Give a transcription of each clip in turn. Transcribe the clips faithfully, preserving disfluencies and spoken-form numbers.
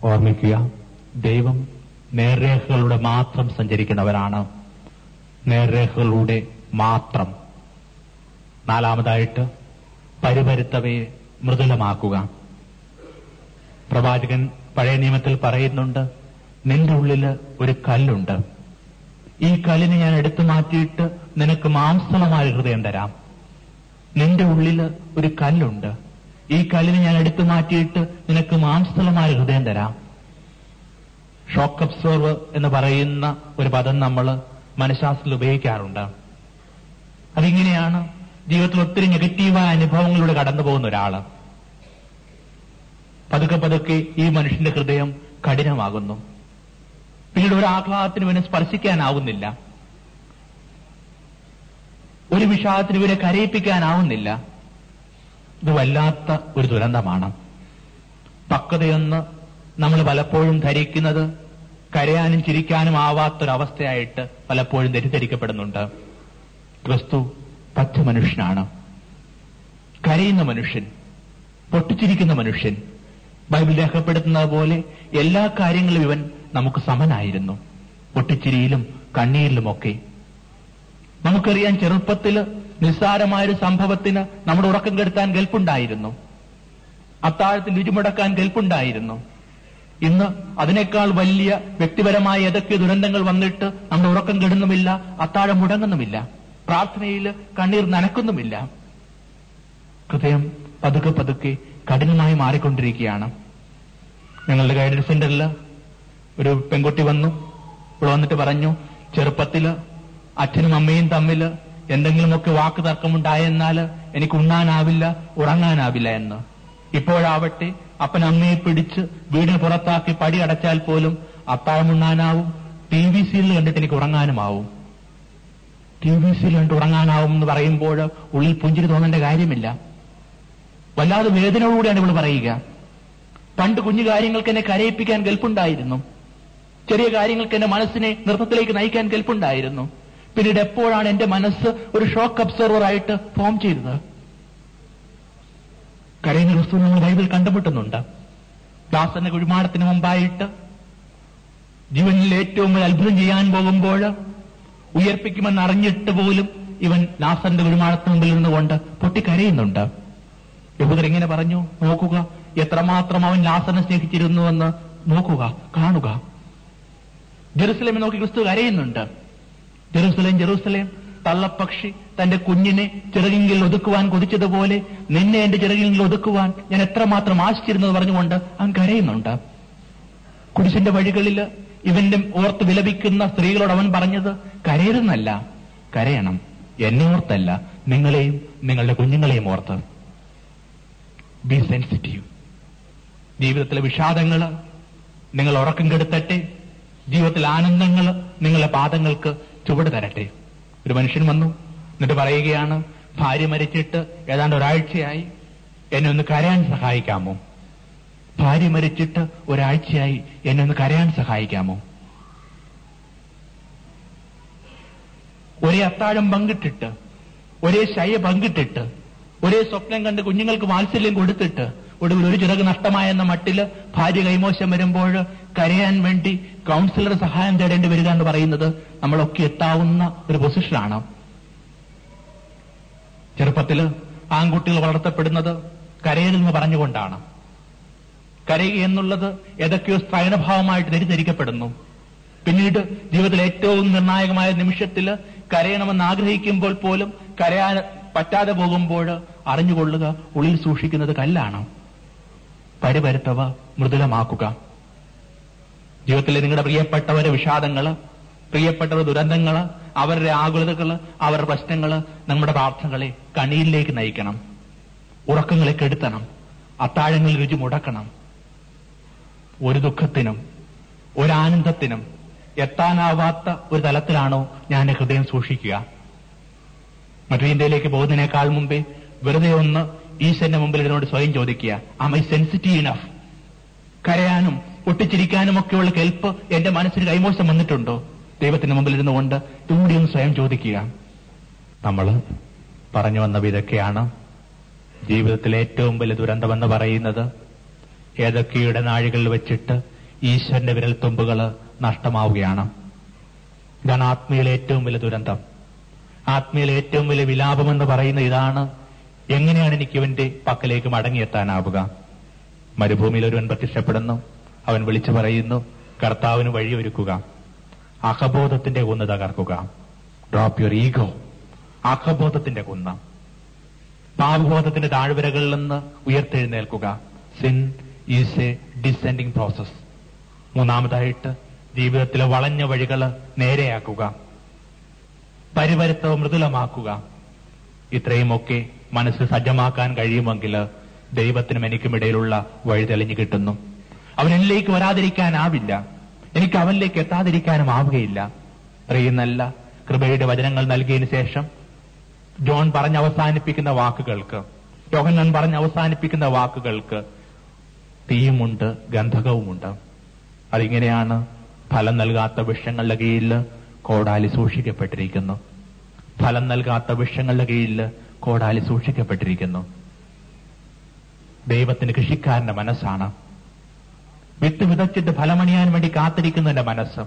ഓർമ്മിക്കുക, ദൈവം നേർരേഖകളുടെ മാത്രം സഞ്ചരിക്കുന്നവരാണ്. നേർരേഖകളുടെ മാത്രം. നാലാമതായിട്ട് പരിപരുത്തവയെ മൃദുലമാക്കുക. പ്രവാചകൻ പഴയ നിയമത്തിൽ പറയുന്നുണ്ട്, നിന്റെ ഉള്ളില് ഒരു കല്ലുണ്ട്, ഈ കല്ലിനെ ഞാൻ എടുത്തു മാറ്റിയിട്ട് നിനക്ക് മാംസളമായ ഹൃദയം തരാം. നിന്റെ ഉള്ളില് ഒരു കല്ലുണ്ട്, ഈ കല്ലിനെ ഞാൻ എടുത്തു മാറ്റിയിട്ട് നിനക്ക് മാംസളമായ ഹൃദയം തരാം. ഷോക്ക് അബ്സോർവ് എന്ന് പറയുന്ന ഒരു പദം നമ്മൾ മനഃശാസ്ത്രത്തിൽ ഉപയോഗിക്കാറുണ്ട്. അതിങ്ങനെയാണ്, ജീവിതത്തിൽ ഒത്തിരി നെഗറ്റീവായ അനുഭവങ്ങളിലൂടെ കടന്നു പോകുന്ന ഒരാള് പതുക്കെ പതുക്കെ ഈ മനുഷ്യന്റെ ഹൃദയം കഠിനമാകുന്നു. പിന്നീട് ഒരു ആഹ്ലാദത്തിന് ഇവനെ സ്പർശിക്കാനാവുന്നില്ല, ഒരു വിഷാദത്തിന് ഇവരെ കരയിപ്പിക്കാനാവുന്നില്ല. ഇത് വല്ലാത്ത ഒരു ദുരന്തമാണ്. പക്വതയെന്ന് നമ്മൾ പലപ്പോഴും ധരിക്കുന്നത് കരയാനും ചിരിക്കാനും ആവാത്തൊരവസ്ഥയായിട്ട് പലപ്പോഴും തെറ്റിദ്ധരിക്കപ്പെടുന്നുണ്ട്. ക്രിസ്തു പച്ച മനുഷ്യനാണ്, കരയുന്ന മനുഷ്യൻ, പൊട്ടിച്ചിരിക്കുന്ന മനുഷ്യൻ. ബൈബിൾ രേഖപ്പെടുത്തുന്നത് പോലെ എല്ലാ കാര്യങ്ങളും ഇവൻ നമുക്ക് സമനായിരുന്നു, പൊട്ടിച്ചിരിയിലും കണ്ണീരിലുമൊക്കെ. നമുക്കറിയാം, ചെറുപ്പത്തില് നിസ്സാരമായൊരു സംഭവത്തിന് നമ്മുടെ ഉറക്കം കെടുത്താൻ കെൽപ്പുണ്ടായിരുന്നു, അത്താഴത്തിൽ രുചിമുടക്കാൻ കെൽപ്പുണ്ടായിരുന്നു. ഇന്ന് അതിനേക്കാൾ വലിയ വ്യക്തിപരമായ ഏതൊക്കെ ദുരന്തങ്ങൾ വന്നിട്ട് നമ്മുടെ ഉറക്കം കെടുന്നുമില്ല, അത്താഴം മുടങ്ങുന്നുമില്ല, പ്രാർത്ഥനയിൽ കണ്ണീർ നനക്കുന്നുമില്ല. ഹൃദയം പതുക്കെ പതുക്കെ കഠിനമായി മാറിക്കൊണ്ടിരിക്കുകയാണ്. ഞങ്ങളുടെ ഗൈഡൻസ് സെന്ററിൽ ഒരു പെൺകുട്ടി വന്നു. ഇവിടെ വന്നിട്ട് പറഞ്ഞു, ചെറുപ്പത്തില് അച്ഛനും അമ്മയും തമ്മിൽ എന്തെങ്കിലുമൊക്കെ വാക്ക് തർക്കമുണ്ടായെന്നാൽ എനിക്ക് ഉണ്ണാനാവില്ല, ഉറങ്ങാനാവില്ല എന്ന്. ഇപ്പോഴാവട്ടെ അപ്പൻ അമ്മയെ പിടിച്ച് വീടിന് പുറത്താക്കി പടി അടച്ചാൽ പോലും അത്താഴമുണ്ണാനാവും, ടി വി സീരിയൽ കണ്ടിട്ട് എനിക്ക് ഉറങ്ങാനുമാവും. ടി വി സീരിയൽ കണ്ടിട്ട് ഉറങ്ങാനാവും എന്ന് പറയുമ്പോൾ ഉള്ളിൽ പുഞ്ചിരി തോന്നേണ്ട കാര്യമില്ല. വല്ലാതെ വേദനയോടുകൂടിയാണ് ഇവൾ പറയുക. പണ്ട് കുഞ്ഞു കാര്യങ്ങൾക്ക് എന്നെ കരയിപ്പിക്കാൻ കെൽപ്പുണ്ടായിരുന്നു, ചെറിയ കാര്യങ്ങൾക്ക് എന്റെ മനസ്സിനെ നൃത്തത്തിലേക്ക് നയിക്കാൻ കെൽപ്പുണ്ടായിരുന്നു. പിന്നീട് എപ്പോഴാണ് എന്റെ മനസ്സ് ഒരു ഷോക്ക് അബ്സർവർ ആയിട്ട് ഫോം ചെയ്തത്? കരയുന്ന ക്രിസ്തു നമ്മൾ ബൈബിൾ കണ്ടുമുട്ടുന്നുണ്ട്. ദാസന്റെ കുഴിമാടത്തിന് മുമ്പായിട്ട് ജീവനിൽ ഏറ്റവും വലിയ അത്ഭുതം ചെയ്യാൻ പോകുമ്പോൾ ഉയർപ്പിക്കുമെന്ന് അറിഞ്ഞിട്ട് പോലും ഇവൻ ലാസറിന്റെ കുഴിമാടത്തിന് മുമ്പിൽ നിന്നുകൊണ്ട് പൊട്ടിക്കരയുന്നുണ്ട്. യഹൂദർ ഇങ്ങനെ പറഞ്ഞു, നോക്കുക എത്രമാത്രം അവൻ ലാസറിനെ സ്നേഹിച്ചിരുന്നുവെന്ന് നോക്കുക, കാണുക. ജെറുസലേമിൽ നോക്കി ക്രിസ്തു കരയുന്നുണ്ട്. ജെറുസലേം ജെറുസലേം, തള്ളപ്പക്ഷി തന്റെ കുഞ്ഞിനെ ചിറകിങ്കിൽ ഒതുക്കുവാൻ കൊതിച്ചതുപോലെ നിന്നെ എന്റെ ചിറകിൽ ഒതുക്കുവാൻ ഞാൻ എത്രമാത്രം ആശിച്ചിരുന്നത് പറഞ്ഞുകൊണ്ട് അവൻ കരയുന്നുണ്ട്. കുരിശിന്റെ വഴികളിൽ ഇവന്റെ ഓർത്ത് വിലപിക്കുന്ന സ്ത്രീകളോട് അവൻ പറഞ്ഞത് കരയരുന്നല്ല, കരയണം, എന്നെ ഓർത്തല്ല, നിങ്ങളെയും നിങ്ങളുടെ കുഞ്ഞുങ്ങളെയും ഓർത്ത്. Be sensitive. ജീവിതത്തിലെ വിഷാദങ്ങള് നിങ്ങൾ ഉറക്കം കെടുത്തട്ടെ, ജീവിതത്തിലെ ആനന്ദങ്ങൾ നിങ്ങളുടെ പാദങ്ങൾക്ക് ചുവട് തരട്ടെ. ഒരു മനുഷ്യൻ വന്നു, എന്നിട്ട് പറയുകയാണ്, ഭാര്യ മരിച്ചിട്ട് ഏതാണ്ട് ഒരാഴ്ചയായി, എന്നെ ഒന്ന് കരയാൻ സഹായിക്കാമോ? ഭാര്യ മരിച്ചിട്ട് ഒരാഴ്ചയായി, എന്നെ ഒന്ന് കരയാൻ സഹായിക്കാമോ? ഒരേ അത്താഴം പങ്കിട്ടിട്ട്, ഒരേ ശയ പങ്കിട്ടിട്ട്, ഒരേ സ്വപ്നം കണ്ട് കുഞ്ഞുങ്ങൾക്ക് വാത്സല്യം കൊടുത്തിട്ട് ഒടുവിൽ ഒരു ചിറക് നഷ്ടമായെന്ന മട്ടില് ഭാര്യ കൈമോശം വരുമ്പോൾ കരയാൻ വേണ്ടി കൗൺസിലർ സഹായം തേടേണ്ടി വരിക എന്ന് പറയുന്നത് നമ്മളൊക്കെ എത്താവുന്ന ഒരു പൊസിഷനാണ്. ചെറുപ്പത്തില് ആൺകുട്ടികൾ വളർത്തപ്പെടുന്നത് കരയലെന്ന് പറഞ്ഞുകൊണ്ടാണ്. കരയുക എന്നുള്ളത് ഏതൊക്കെയോ സ്ത്രൈണഭാവമായിട്ട് തെറ്റിദ്ധരിക്കപ്പെടുന്നു. പിന്നീട് ജീവിതത്തിലെ ഏറ്റവും നിർണായകമായ നിമിഷത്തില് കരയണമെന്ന് ആഗ്രഹിക്കുമ്പോൾ പോലും കരയാൻ പറ്റാതെ പോകുമ്പോൾ അറിഞ്ഞുകൊള്ളുക, ഉള്ളിൽ സൂക്ഷിക്കുന്നത് കല്ലാണ്. പരിപരുത്തവ മൃദുലമാക്കുക. ജീവിതത്തിലെ നിങ്ങളുടെ പ്രിയപ്പെട്ടവരെ വിഷാദങ്ങള്, പ്രിയപ്പെട്ടവരുടെ ദുരന്തങ്ങള്, അവരുടെ ആകുലതകള്, അവരുടെ പ്രശ്നങ്ങള് നമ്മുടെ പ്രാർത്ഥനകളെ കണ്ണീരിലേക്ക് നയിക്കണം, ഉറക്കങ്ങളെ കെടുത്തണം, അത്താഴങ്ങളിൽ രുചി മുടക്കണം. ഒരു ദുഃഖത്തിനും ഒരാനന്ദത്തിനും എത്താനാവാത്ത ഒരു തലത്തിലാണോ ഞാൻ എന്റെ ഹൃദയം സൂക്ഷിക്കുക? മറ്റു ഇന്ത്യയിലേക്ക് പോകുന്നതിനേക്കാൾ മുമ്പേ വെറുതെ ഒന്ന് ഈശ്വരന്റെ മുമ്പിൽ ഇതിനോട് സ്വയം ചോദിക്കുക, ആം ഐ സെൻസിറ്റീവ് ഇനഫ്? കരയാനും പൊട്ടിച്ചിരിക്കാനും ഒക്കെയുള്ള കെൽപ്പ് എന്റെ മനസ്സിന് കൈമോശം വന്നിട്ടുണ്ടോ? ദൈവത്തിന്റെ മുമ്പിൽ ഇരുന്നുകൊണ്ട് ഇതുകൂടി ഒന്ന് സ്വയം ചോദിക്കുക. നമ്മൾ പറഞ്ഞു വന്നത് ഇതൊക്കെയാണ്. ജീവിതത്തിലെ ഏറ്റവും വലിയ ദുരന്തമെന്ന് പറയുന്നത് ഏതൊക്കെയുടെ നാഴികളിൽ വെച്ചിട്ട് ഈശ്വരന്റെ വിരൽത്തുമ്പുകൾ നഷ്ടമാവുകയാണ്. ഇതാണ് ആത്മീയയിലെ ഏറ്റവും വലിയ ദുരന്തം. ആത്മീയയിലെ ഏറ്റവും വലിയ വിലാപമെന്ന് പറയുന്ന ഇതാണ്: എങ്ങനെയാണ് എനിക്ക് ഇവന്റെ പക്കലേക്ക് മടങ്ങിയെത്താനാവുക? മരുഭൂമിയിൽ ഒരുവൻ പ്രത്യക്ഷപ്പെടുന്നു. അവൻ വിളിച്ചു പറയുന്നു, കർത്താവിന് വഴിയൊരുക്കുക, അഹബോധത്തിന്റെ കുന്ന് തകർക്കുക. Drop your ego. അഹബോധത്തിന്റെ കുന്ന്, പാപബോധത്തിന്റെ താഴ്വരകളിൽ നിന്ന് ഉയർത്തെഴുന്നേൽക്കുക. Sin is a descending process. മൂന്നാമതായിട്ട് ജീവിതത്തിലെ വളഞ്ഞ വഴികൾ നേരെയാക്കുക, പരിവരുത്തവ് മൃദുലമാക്കുക. ഇത്രയുമൊക്കെ മനസ്സ് സജ്ജമാക്കാൻ കഴിയുമെങ്കിൽ ദൈവത്തിനും എനിക്കുമിടയിലുള്ള വഴി തെളിഞ്ഞു കിട്ടുന്നു. അവൻ എന്നിലേക്ക് വരാതിരിക്കാനാവില്ല, എനിക്ക് അവനിലേക്ക് എത്താതിരിക്കാനും ആവുകയില്ല. ഇത്രയും നല്ല കൃപയുടെ വചനങ്ങൾ നൽകിയതിനു ശേഷം ജോൺ പറഞ്ഞ് അവസാനിപ്പിക്കുന്ന വാക്കുകൾക്ക്, യോഹന്നാൻ പറഞ്ഞ് അവസാനിപ്പിക്കുന്ന വാക്കുകൾക്ക് തീയുമുണ്ട്, ഗന്ധകവുമുണ്ട്. അതിങ്ങനെയാണ്: ഫലം നൽകാത്ത വൃക്ഷങ്ങളുടെ കീഴിൽ കോടാലി സൂക്ഷിക്കപ്പെട്ടിരിക്കുന്നു. ഫലം നൽകാത്ത വൃക്ഷങ്ങളുടെ കീഴിൽ കോടാലി സൂക്ഷിക്കപ്പെട്ടിരിക്കുന്നു. ദൈവത്തിന് കൃഷിക്കാരന്റെ മനസ്സാണ്. വിത്ത് വിതച്ചിട്ട് ഫലമണിയാൻ വേണ്ടി കാത്തിരിക്കുന്നതിന്റെ മനസ്സ്.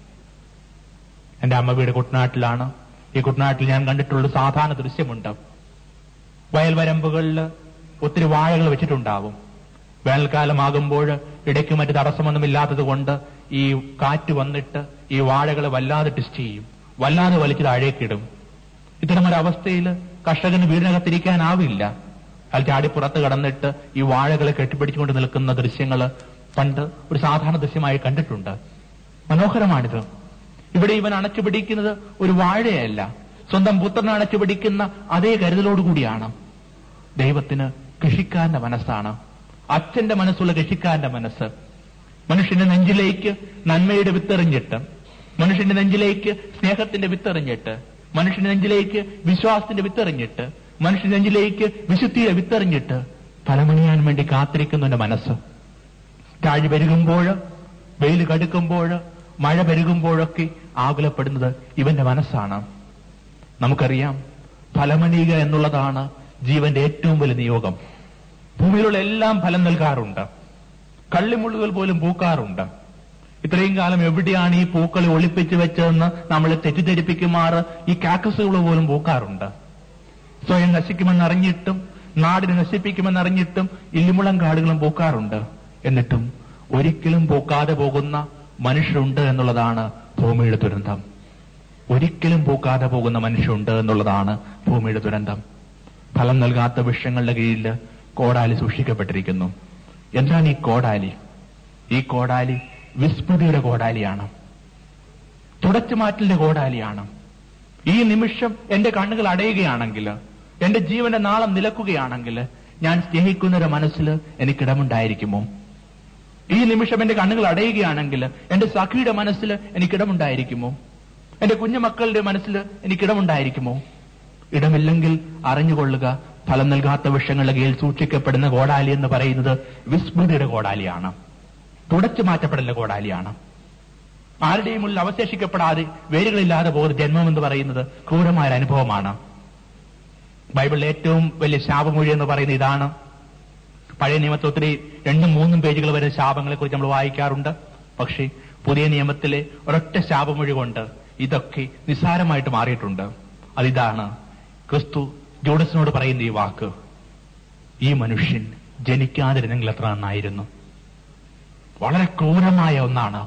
എന്റെ അമ്മ വീട് കുട്ടനാട്ടിലാണ്. ഈ കുട്ടനാട്ടിൽ ഞാൻ കണ്ടിട്ടുള്ള സാധാരണ ദൃശ്യമുണ്ട്. വയൽവരമ്പുകളിൽ ഒത്തിരി വാഴകൾ വെച്ചിട്ടുണ്ടാവും. വേനൽക്കാലമാകുമ്പോൾ ഇടയ്ക്ക് മറ്റ് തടസ്സമൊന്നുമില്ലാത്തത് കൊണ്ട് ഈ കാറ്റ് വന്നിട്ട് ഈ വാഴകൾ വല്ലാതെ ടിസ്റ്റ് ചെയ്യും, വല്ലാതെ വലിച്ച് താഴേക്കിടും. ഇത്തരമൊരവസ്ഥയിൽ കർഷകന് വീടിനകത്തിരിക്കാനാവില്ല. അയാൾ ചാടിപ്പുറത്ത് കടന്നിട്ട് ഈ വാഴകളെ കെട്ടിപ്പിടിച്ചുകൊണ്ട് നിൽക്കുന്ന ദൃശ്യങ്ങൾ പണ്ട് ഒരു സാധാരണ ദൃശ്യമായി കണ്ടിട്ടുണ്ട്. മനോഹരമാണിത്. ഇവിടെ ഇവൻ അണച്ചുപിടിക്കുന്നത് ഒരു വാഴയല്ല, സ്വന്തം പുത്രനെ അണച്ചുപിടിക്കുന്ന അതേ കരുതലോടുകൂടിയാണ്. ദൈവത്തിന് കൃഷിക്കാരന്റെ മനസ്സാണ്, അച്ഛന്റെ മനസ്സുള്ള കൃഷിക്കാരന്റെ മനസ്സ്. മനുഷ്യന്റെ നെഞ്ചിലേക്ക് നന്മയുടെ വിത്തെറിഞ്ഞിട്ട്, മനുഷ്യന്റെ നെഞ്ചിലേക്ക് സ്നേഹത്തിന്റെ വിത്തെറിഞ്ഞിട്ട്, മനുഷ്യന്റെ നെഞ്ചിലേക്ക് വിശ്വാസത്തിന്റെ വിത്തെറിഞ്ഞിട്ട്, മനുഷ്യന്റെ നെഞ്ചിലേക്ക് വിശുദ്ധിയുടെ വിത്തെറിഞ്ഞിട്ട് ഫലമണിയാൻ വേണ്ടി കാത്തിരിക്കുന്നവന്റെ മനസ്സ്. താഴ് പെരുകുമ്പോൾ, വെയിൽ കടുക്കുമ്പോൾ, മഴ പെരുകുമ്പോഴൊക്കെ ആകുലപ്പെടുന്നത് ഇവന്റെ മനസ്സാണ്. നമുക്കറിയാം, ഫലമണിയുക എന്നുള്ളതാണ് ജീവന്റെ ഏറ്റവും വലിയ നിയോഗം. ഭൂമിയിലുള്ള എല്ലാം ഫലം നൽകാറുണ്ട്, കള്ളിമുള്ളുകൾ പോലും പൂക്കാറുണ്ട്. ഇത്രയും കാലം എവിടെയാണ് ഈ പൂക്കളെ ഒളിപ്പിച്ചു വെച്ചതെന്ന് നമ്മളെ തെറ്റിദ്ധരിപ്പിക്കുമാറ് ഈ കാക്കസുകൾ പോലും പൂക്കാറുണ്ട്. സ്വയം നശിക്കുമെന്നറിഞ്ഞിട്ടും നാടിനെ നശിപ്പിക്കുമെന്നറിഞ്ഞിട്ടും ഇല്ലിമുളം കാടുകളും പൂക്കാറുണ്ട്. എന്നിട്ടും ഒരിക്കലും പൂക്കാതെ പോകുന്ന മനുഷ്യരുണ്ട് എന്നുള്ളതാണ് ഭൂമിയുടെ ദുരന്തം. ഒരിക്കലും പൂക്കാതെ പോകുന്ന മനുഷ്യരുണ്ട് എന്നുള്ളതാണ് ഭൂമിയുടെ ദുരന്തം. ഫലം നൽകാത്ത വൃക്ഷങ്ങളുടെ കീഴിൽ കോടാലി സൂക്ഷിക്കപ്പെട്ടിരിക്കുന്നു. എന്താണ് ഈ കോടാലി? ഈ കോടാലി വിസ്മൃതിയുടെ കോടാലിയാണ്, തുടച്ചുമാറ്റലിന്റെ കോടാലിയാണ്. ഈ നിമിഷം എന്റെ കണ്ണുകൾ അടയുകയാണെങ്കിൽ, എന്റെ ജീവന്റെ നാളം നിലക്കുകയാണെങ്കിൽ, ഞാൻ സ്നേഹിക്കുന്നവരുടെ മനസ്സിൽ എനിക്കിടമുണ്ടായിരിക്കുമോ? ഈ നിമിഷം എന്റെ കണ്ണുകൾ അടയുകയാണെങ്കിൽ എന്റെ സഖിയുടെ മനസ്സിൽ എനിക്കിടമുണ്ടായിരിക്കുമോ? എന്റെ കുഞ്ഞുമക്കളുടെ മനസ്സിൽ എനിക്കിടമുണ്ടായിരിക്കുമോ? ഇടമില്ലെങ്കിൽ അറിഞ്ഞുകൊള്ളുക, ഫലം നൽകാത്ത വൃക്ഷങ്ങളുടെ കീഴിൽ സൂക്ഷിക്കപ്പെടുന്ന കോടാലി എന്ന് പറയുന്നത് വിസ്മൃതിയുടെ കോടാലിയാണ്, തുടച്ചു മാറ്റപ്പെടലിന്റെ കോടാലിയാണ്. ആരുടെയും ഉള്ളിൽ അവശേഷിക്കപ്പെടാതെ വേരുകളില്ലാതെ പോകുന്ന ജന്മം എന്ന് പറയുന്നത് ക്രൂരമായ അനുഭവമാണ്. ബൈബിളിലെ ഏറ്റവും വലിയ ശാപമൊഴി എന്ന് പറയുന്നത് ഇതാണ്. പഴയ നിയമത്തിൽ ഒത്തിരി രണ്ടും മൂന്നും പേജുകൾ വരെ ശാപങ്ങളെ കുറിച്ച് നമ്മൾ വായിക്കാറുണ്ട്. പക്ഷേ പുതിയ നിയമത്തിലെ ഒരൊറ്റ ശാപമൊഴി കൊണ്ട് ഇതൊക്കെ നിസ്സാരമായിട്ട് മാറിയിട്ടുണ്ട്. അതിതാണ് ക്രിസ്തു ജൂഡസിനോട് പറയുന്ന ഈ വാക്ക്: ഈ മനുഷ്യൻ ജനിക്കാതിരുന്നെങ്കിൽ എത്ര നന്നായിരുന്നു. വളരെ ക്രൂരമായ ഒന്നാണ്.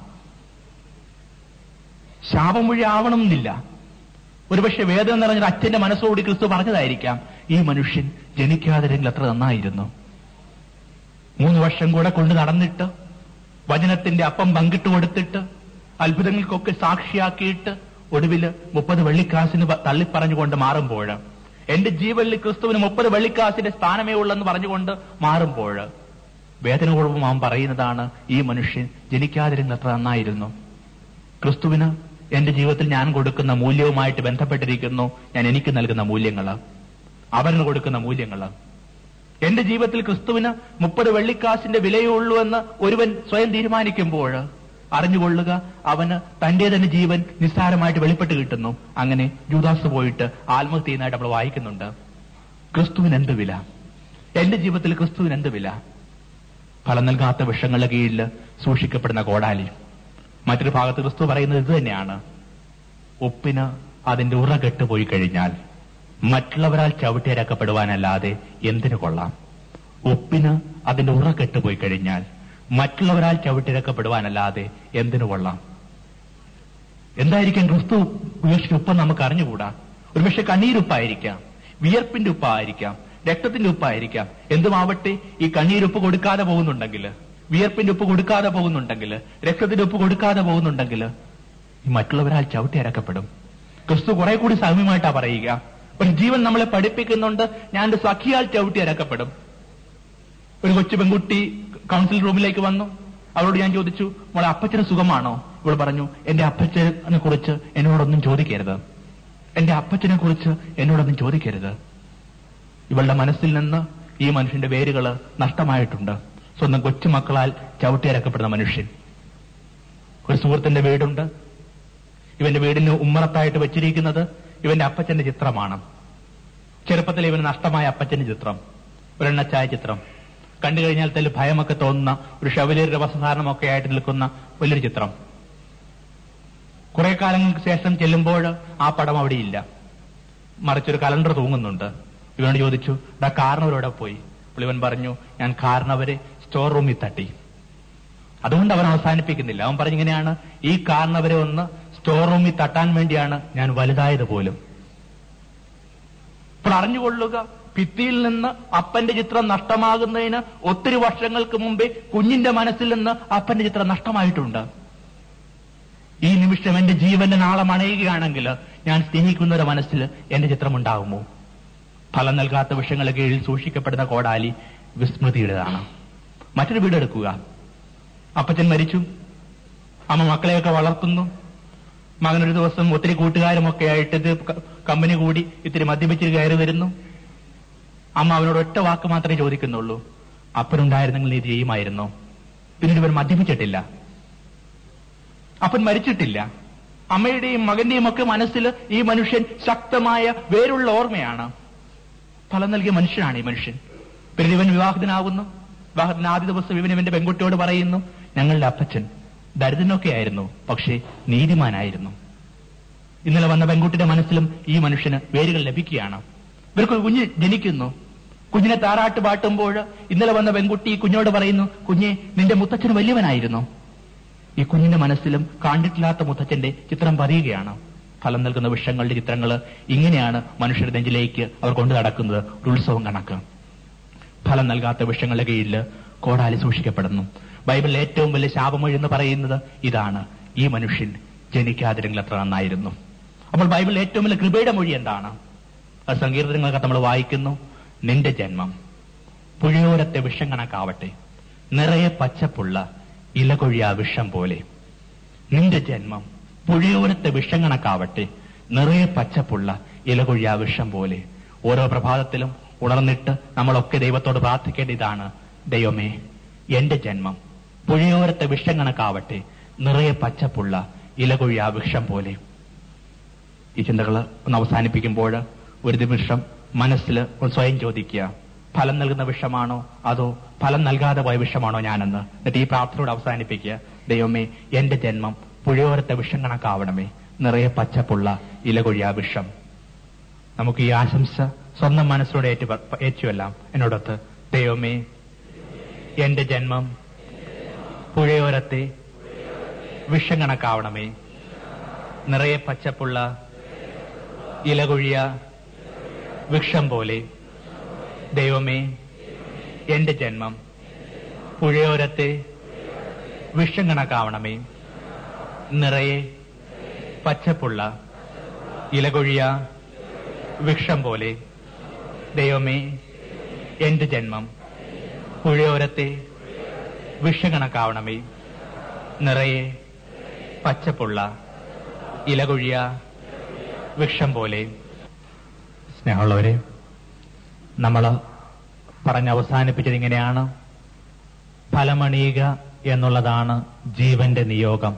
ശാപമൊഴി ആവണമെന്നില്ല. ഒരുപക്ഷെ വേദന നിറഞ്ഞൊരു അച്ഛന്റെ മനസ്സോടി ക്രിസ്തു പറഞ്ഞതായിരിക്കാം, ഈ മനുഷ്യൻ ജനിക്കാതിരുന്നെങ്കിൽ എത്ര നന്നായിരുന്നു. മൂന്ന് വർഷം കൂടെ കൊണ്ട് നടന്നിട്ട്, വചനത്തിന്റെ അപ്പം പങ്കിട്ട് കൊടുത്തിട്ട്, അത്ഭുതങ്ങൾക്കൊക്കെ സാക്ഷിയാക്കിയിട്ട്, ഒടുവിൽ മുപ്പത് വെള്ളിക്കാശിന് തള്ളിപ്പറഞ്ഞുകൊണ്ട് മാറുമ്പോൾ, എന്റെ ജീവനിൽ ക്രിസ്തുവിന് മുപ്പത് വെള്ളിക്കാശിന്റെ സ്ഥാനമേ ഉള്ളെന്ന് പറഞ്ഞുകൊണ്ട് മാറുമ്പോൾ, വേദനപൂർവ്വം അവൻ പറയുന്നതാണ്, ഈ മനുഷ്യൻ ജനിക്കാതിരുന്ന എത്ര നന്നായിരുന്നു. ക്രിസ്തുവിന് എന്റെ ജീവിതത്തിൽ ഞാൻ കൊടുക്കുന്ന മൂല്യവുമായിട്ട് ബന്ധപ്പെട്ടിരിക്കുന്നു ഞാൻ എനിക്ക് നൽകുന്ന മൂല്യങ്ങൾ, അവന് കൊടുക്കുന്ന മൂല്യങ്ങൾ. എന്റെ ജീവിതത്തിൽ ക്രിസ്തുവിന് മുപ്പത് വെള്ളിക്കാശിന്റെ വിലയുള്ളൂ എന്ന് ഒരുവൻ സ്വയം തീരുമാനിക്കുമ്പോൾ അറിഞ്ഞുകൊള്ളുക, അവന് തന്റെ തന്നെ ജീവൻ നിസ്സാരമായിട്ട് വെളിപ്പെട്ട് കിട്ടുന്നു. അങ്ങനെ ജൂദാസ് പോയിട്ട് ആത്മഹത്യ ചെയ്യുന്നതായിട്ട് നമ്മൾ വായിക്കുന്നുണ്ട്. ക്രിസ്തുവിന് എന്ത് വില? എന്റെ ജീവിതത്തിൽ ക്രിസ്തുവിന് എന്ത് വില? ഫലം നൽകാത്ത വൃക്ഷങ്ങളുടെ കീഴിൽ സൂക്ഷിക്കപ്പെടുന്ന കോടാലി. മറ്റൊരു ഭാഗത്ത് ക്രിസ്തു പറയുന്നത് ഇത് തന്നെയാണ്. ഉപ്പിന് അതിന്റെ ഉറ കെട്ടുപോയി കഴിഞ്ഞാൽ മറ്റുള്ളവരാൽ ചവിട്ടിയിറക്കപ്പെടുവാനല്ലാതെ എന്തിനു കൊള്ളാം? ഉപ്പിന് അതിന്റെ ഉറ കെട്ടുപോയി കഴിഞ്ഞാൽ മറ്റുള്ളവരാൽ ചവിട്ടിയിറക്കപ്പെടുവാനല്ലാതെ എന്തിനു കൊള്ളാം? എന്തായിരിക്കും ക്രിസ്തു ഉപയോഗിച്ച ഉപ്പ് നമുക്ക് അറിഞ്ഞുകൂടാ. ഒരുപക്ഷെ കണ്ണീരുപ്പായിരിക്കാം, വിയർപ്പിന്റെ ഉപ്പായിരിക്കാം, രക്തത്തിന്റെ ഉപ്പായിരിക്കാം. എന്തുമാവട്ടെ, ഈ കണ്ണീരുപ്പ് കൊടുക്കാതെ പോകുന്നുണ്ടെങ്കിൽ, വിയർപ്പിന്റെ ഉപ്പ് കൊടുക്കാതെ പോകുന്നുണ്ടെങ്കിൽ, രക്തത്തിന്റെ ഉപ്പ് കൊടുക്കാതെ പോകുന്നുണ്ടെങ്കിൽ ഈ മറ്റുള്ളവരാൽ ചവിട്ടി ഇറക്കപ്പെടും. ക്രിസ്തു കുറെ കൂടി സൗമ്യമായിട്ടാ പറയുക. ഒരു ജീവൻ നമ്മളെ പഠിപ്പിക്കുന്നുണ്ട്, ഞാൻ എന്റെ സഖിയാൽ ചവിട്ടി ഇറക്കപ്പെടും. ഒരു കൊച്ചു പെൺകുട്ടി കൗൺസിൽ റൂമിലേക്ക് വന്നു. അവളോട് ഞാൻ ചോദിച്ചു, മോളെ അപ്പച്ചന് സുഖമാണോ? ഇവൾ പറഞ്ഞു, എന്റെ അപ്പച്ചനെ കുറിച്ച് എന്നോടൊന്നും ചോദിക്കരുത്, എന്റെ അപ്പച്ചനെ കുറിച്ച് എന്നോടൊന്നും ചോദിക്കരുത്. ഇവളുടെ മനസ്സിൽ നിന്ന് ഈ മനുഷ്യന്റെ വേരുകൾ നഷ്ടമായിട്ടുണ്ട്. സ്വന്തം കൊച്ചുമക്കളാൽ ചവിട്ടിയിറക്കപ്പെടുന്ന മനുഷ്യൻ. ഒരു സുഹൃത്തിന്റെ വീടുണ്ട്. ഇവന്റെ വീടിന് ഉമ്മറത്തായിട്ട് വെച്ചിരിക്കുന്നത് ഇവന്റെ അപ്പച്ചന്റെ ചിത്രമാണ്. ചെറുപ്പത്തിൽ ഇവന് നഷ്ടമായ അപ്പച്ചന്റെ ചിത്രം, ഒരെണ്ണച്ചായ ചിത്രം. കണ്ടു കഴിഞ്ഞാൽ തന്നെ ഭയമൊക്കെ തോന്നുന്ന ഒരു ഷവലിയരുടെ വസ്ത്രധാരണമൊക്കെ ആയിട്ട് നിൽക്കുന്ന വലിയൊരു ചിത്രം. കുറെ കാലങ്ങൾക്ക് ശേഷം ചെല്ലുമ്പോൾ ആ പടം അവിടെ ഇല്ല, മറിച്ചൊരു കലണ്ടർ തൂങ്ങുന്നുണ്ട്. ഇവനോട് ചോദിച്ചു, ഡാ കാരണവരോടെ പോയി? അപ്പോൾ ഇവൻ പറഞ്ഞു, ഞാൻ കാരണവരെ സ്റ്റോർ റൂമിൽ തട്ടി. അതുകൊണ്ട് അവൻ അവസാനിപ്പിക്കുന്നില്ല. അവൻ പറഞ്ഞിങ്ങനെയാണ്, ഈ കാരണവരെ ഒന്ന് സ്റ്റോർ റൂമിൽ തട്ടാൻ വേണ്ടിയാണ് ഞാൻ വലുതായത് പോലും. ഇപ്പോൾ അറിഞ്ഞുകൊള്ളുക, ഭിത്തിയിൽ നിന്ന് അപ്പന്റെ ചിത്രം നഷ്ടമാകുന്നതിന് ഒത്തിരി വർഷങ്ങൾക്ക് മുമ്പേ കുഞ്ഞിന്റെ മനസ്സിൽ നിന്ന് അപ്പന്റെ ചിത്രം നഷ്ടമായിട്ടുണ്ട്. ഈ നിമിഷം എന്റെ ജീവന്റെ നാളം അണയുകയാണെങ്കിൽ ഞാൻ സ്നേഹിക്കുന്നവരുടെ മനസ്സിൽ എന്റെ ചിത്രം ഉണ്ടാകുമോ? ഫലം നൽകാത്ത വിഷയങ്ങളുടെ കീഴിൽ സൂക്ഷിക്കപ്പെടുന്ന കോടാലി വിസ്മൃതിയുടേതാണ്. മറ്റൊരു വീടെടുക്കുക. അപ്പച്ചൻ മരിച്ചു, അമ്മ മക്കളെയൊക്കെ വളർത്തുന്നു. മകനൊരു ദിവസം ഒത്തിരി കൂട്ടുകാരുമൊക്കെ ആയിട്ട് ഇത് കമ്പനി കൂടി ഇത്തിരി മദ്യപിച്ച് കയറി വരുന്നു. അമ്മ അവനോട് ഒറ്റ വാക്ക് മാത്രമേ ചോദിക്കുന്നുള്ളൂ, അപ്പനുണ്ടായിരുന്നെങ്കിൽ നീ ചെയ്യുമായിരുന്നോ? പിന്നീട് ഇവൻ മദ്യപിച്ചിട്ടില്ല, അപ്പൻ മരിച്ചിട്ടില്ല. അമ്മയുടെയും മകന്റെയും ഒക്കെ മനസ്സിൽ ഈ മനുഷ്യൻ ശക്തമായ വേരുള്ള ഓർമ്മയാണ്. ഫലം നൽകിയ മനുഷ്യനാണ് ഈ മനുഷ്യൻ. പിന്നീട് ഇവൻ വിവാഹത്തിനാകുന്നു. വിവാഹത്തിന് ആദ്യ ദിവസം ഇവൻ ഇവന്റെ പെൺകുട്ടിയോട് പറയുന്നു, ഞങ്ങളുടെ അപ്പച്ചൻ ദരിദ്രനൊക്കെ ആയിരുന്നു, പക്ഷേ നീതിമാനായിരുന്നു. ഇന്നലെ വന്ന പെൺകുട്ടിയുടെ മനസ്സിലും ഈ മനുഷ്യന് വേരുകൾ ലഭിക്കുകയാണ്. ഇവർക്കൊരു കുഞ്ഞ് ജനിക്കുന്നു. കുഞ്ഞിനെ താരാട്ട് പാട്ടുമ്പോൾ ഇന്നലെ വന്ന പെൺകുട്ടി ഈ കുഞ്ഞോട് പറയുന്നു, കുഞ്ഞെ നിന്റെ മുത്തച്ഛൻ വലിയവനായിരുന്നു. ഈ കുഞ്ഞിന്റെ മനസ്സിലും കണ്ടിട്ടില്ലാത്ത മുത്തച്ഛന്റെ ചിത്രം പതിയുകയാണ്. ഫലം നൽകുന്ന വൃക്ഷങ്ങളുടെ ചിത്രങ്ങൾ ഇങ്ങനെയാണ് മനുഷ്യരുടെ നെഞ്ചിലേക്ക് അവർ കൊണ്ടു നടക്കുന്നത്. ഒരു ഉത്സവം കണക്ക്. ഫലം നൽകാത്ത വൃക്ഷങ്ങളുടെ കീഴിൽ കോടാലി സൂക്ഷിക്കപ്പെടുന്നു. ബൈബിളിൽ ഏറ്റവും വലിയ ശാപമൊഴി എന്ന് പറയുന്നത് ഇതാണ്, ഈ മനുഷ്യൻ ജനിക്കാതിരുന്നെങ്കിൽ അത്ര നന്നായിരുന്നു. അപ്പോൾ ബൈബിളിൽ ഏറ്റവും വലിയ കൃപയുടെ മൊഴി എന്താണ്? അത് സങ്കീർത്തനങ്ങളൊക്കെ നമ്മൾ വായിക്കുന്നു. നിന്റെ ജന്മം പുഴയോരത്തെ വിഷം കണക്കാവട്ടെ, നിറയെ പച്ചപ്പുള്ള ഇലകൊഴിയാ വിഷം പോലെ. നിന്റെ ജന്മം പുഴയോരത്തെ വിഷം കണക്കാവട്ടെ, നിറയെ പച്ചപ്പുള്ള ഇലകൊഴിയാ വിഷം പോലെ. ഓരോ പ്രഭാതത്തിലും ഉണർന്നിട്ട് നമ്മളൊക്കെ ദൈവത്തോട് പ്രാർത്ഥിക്കേണ്ട ഇതാണ്, ദൈവമേ എന്റെ ജന്മം പുഴയോരത്തെ വിഷം കണക്കാവട്ടെ, നിറയെ പച്ചപ്പുള്ള ഇലകൊഴിയാ വിഷം പോലെ. ഈ ചിന്തകൾ ഒന്ന് അവസാനിപ്പിക്കുമ്പോൾ ഒരു നിമിഷം മനസ്സിൽ ഒന്ന് സ്വയം ചോദിക്കുക, ഫലം നൽകുന്ന വിഷമാണോ അതോ ഫലം നൽകാതെ പോയ വിഷമാണോ ഞാനെന്ന്. എന്നിട്ട് ഈ പ്രാർത്ഥനയോട് അവസാനിപ്പിക്കുക, ദൈവമേ എന്റെ ജന്മം പുഴയോരത്തെ വിഷം കണക്കാവണമേ, നിറയെ പച്ചപ്പുള്ള ഇലകൊഴിയാ വിഷം. നമുക്ക് ഈ ആശംസ സ്വന്തം മനസ്സിലൂടെ ഏറ്റു ഏറ്റുവെല്ലാം. എന്നോടൊത്ത്, ദൈവമേ എന്റെ ജന്മം പുഴയോരത്തെ വിഷം കണക്കാവണമേ, നിറയെ പച്ചപ്പുള്ള ഇലകൊഴിയ വൃക്ഷം പോലെ. ദൈവമേ എന്റെ ജന്മം പുഴയോരത്തെ വിഷം കണക്കാവണമേ, നിറയെ പച്ചപ്പുള്ള ഇലകൊഴിയ വൃക്ഷം പോലെ. ദൈവമേ എന്റെ ജന്മം പുഴയോരത്തെ വിഷം കണക്കാവണമേ, നിറയെ പച്ചപ്പുള്ള ഇലകൊഴിയ വൃക്ഷം പോലെ. സ്നേഹമുള്ളവരെ, നമ്മൾ പറഞ്ഞ് അവസാനിപ്പിച്ചത് ഇങ്ങനെയാണ്, ഫലമണിയുക എന്നുള്ളതാണ് ജീവന്റെ നിയോഗം.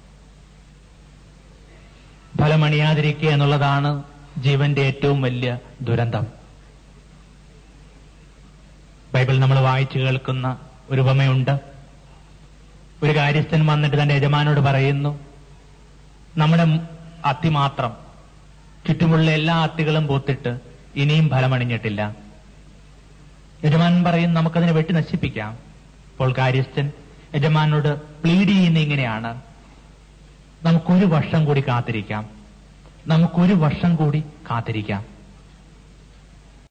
ഫലമണിയാതിരിക്കുക എന്നുള്ളതാണ് ജീവന്റെ ഏറ്റവും വലിയ ദുരന്തം. ബൈബിൾ നമ്മൾ വായിച്ചു കേൾക്കുന്ന ഒരു ഉപമയുണ്ട്. ഒരു കാര്യസ്ഥൻ വന്നിട്ട് തന്റെ യജമാനോട് പറയുന്നു, നമ്മുടെ അത്തി മാത്രം ചുറ്റുമുള്ള എല്ലാ അത്തികളും പൂത്തിട്ട് ഇനിയും ഫലമണിഞ്ഞിട്ടില്ല. യജമാനൻ പറയും, നമുക്കതിനെ വെട്ടി നശിപ്പിക്കാം. അപ്പോൾ കാര്യസ്ഥൻ യജമാനോട് പ്ലീഡ് ചെയ്യുന്ന ഇങ്ങനെയാണ്, നമുക്കൊരു വർഷം കൂടി കാത്തിരിക്കാം, നമുക്കൊരു വർഷം കൂടി കാത്തിരിക്കാം.